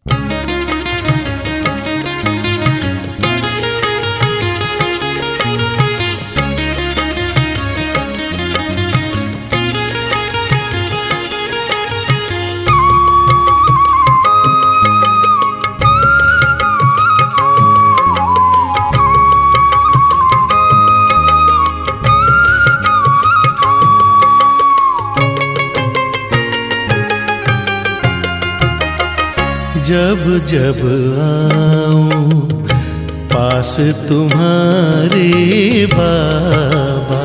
जब जब आऊं पास तुम्हारे बाबा,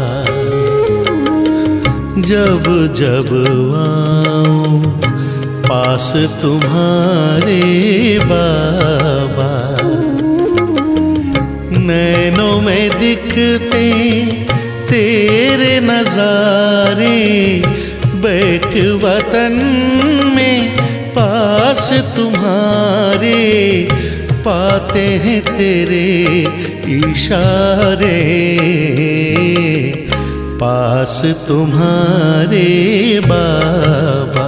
जब जब आऊं पास तुम्हारे बाबा, नैनों में दिखते तेरे नजारे, बैठ वतन में पास तुम्हारे, पाते हैं तेरे इशारे, पास तुम्हारे बाबा,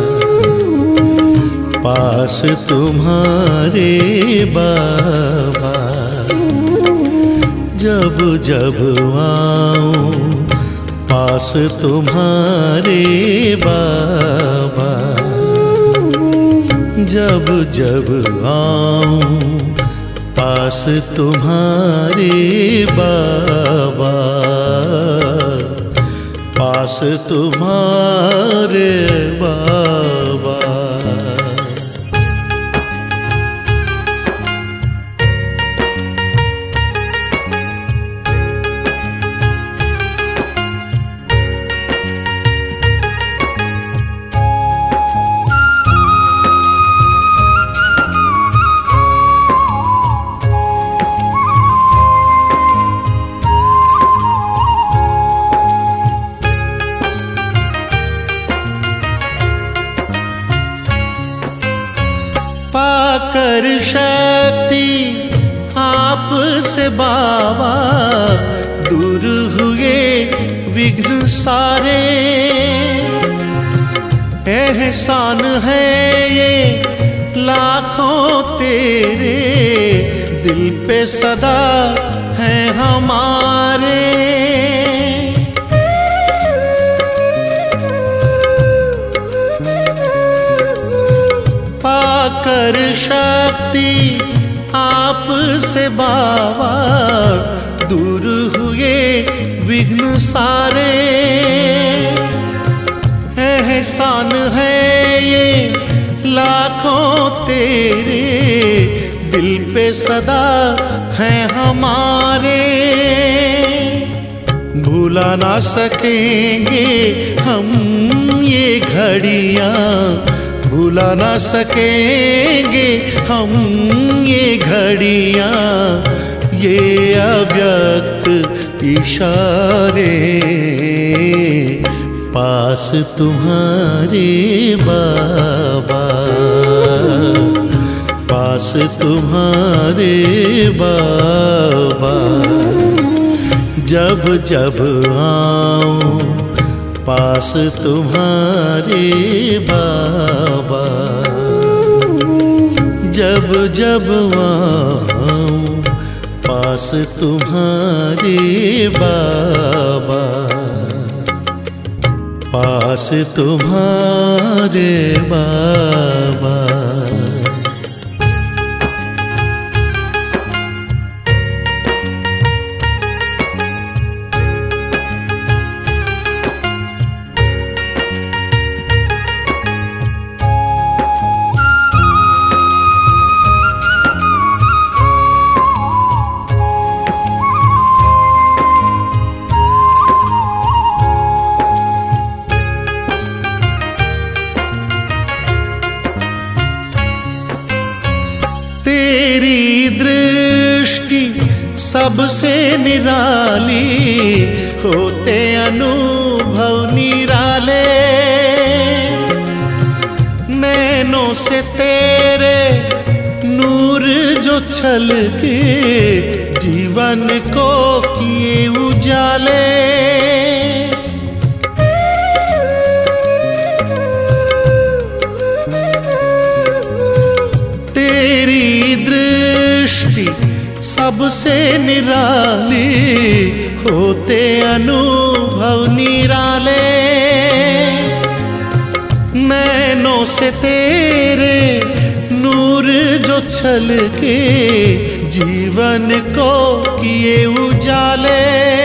पास तुम्हारे बाबा, जब जब आऊं पास तुम्हारे बाबा, जब जब आऊं पास तुम्हारे बाबा, पास तुम्हारे बाबा। पाकर शक्ति आपसे बाबा, दूर हुए विघ्न सारे, एहसान है ये लाखों तेरे, दिल पे सदा है हमारे। पाकर शक्ति आपसे बाबा, दूर हुए विघ्न सारे, एहसान है ये लाखों तेरे, दिल पे सदा है हमारे। भुला ना सकेंगे हम ये घड़ियां, भुला ना सकेंगे हम ये घड़ियां, ये अव्यक्त इशारे, पास तुम्हारे बाबा, पास तुम्हारे बाबा, जब जब आऊं पास तुम्हारे बाबा, जब जब आऊं पास तुम्हारे बाबा, पास तुम्हारे बाबा। तेरी दृष्टि सबसे निराली, होते अनुभव निराले, नैनों से तेरे नूर जो छलके, जीवन को किए उजाले। सबसे निराली होते अनुभव निराले। नैनों से तेरे नूर जो छलके जीवन को किए उजाले।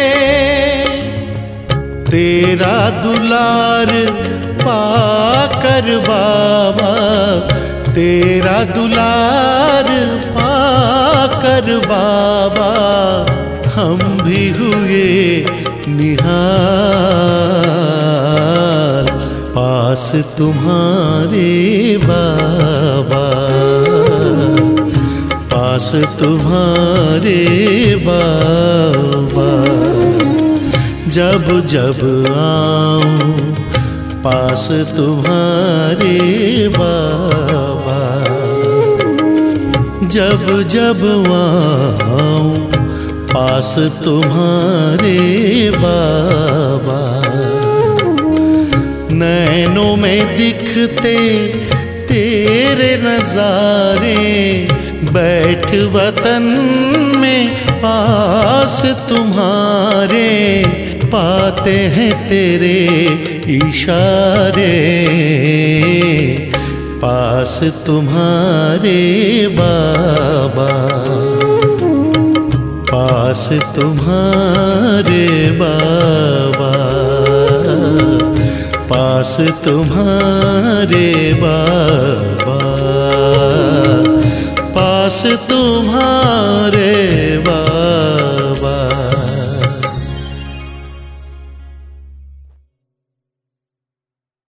तेरा दुलार पाकर बाबा, तेरा दुलार पाकर बाबा, हम भी हुए निहाल पास तुम्हारे बाबा, पास तुम्हारे बाबा। जब जब आऊं पास तुम्हारे बाबा, जब जब आऊं पास तुम्हारे बाबा। नैनों में दिखते तेरे नजारे, बैठ वतन में पास तुम्हारे, पाते हैं तेरे इशारे पास तुम्हारे बाबा, पास तुम्हारे बाबा, पास तुम्हारे बाबा, पास तुम्हारे बाबा।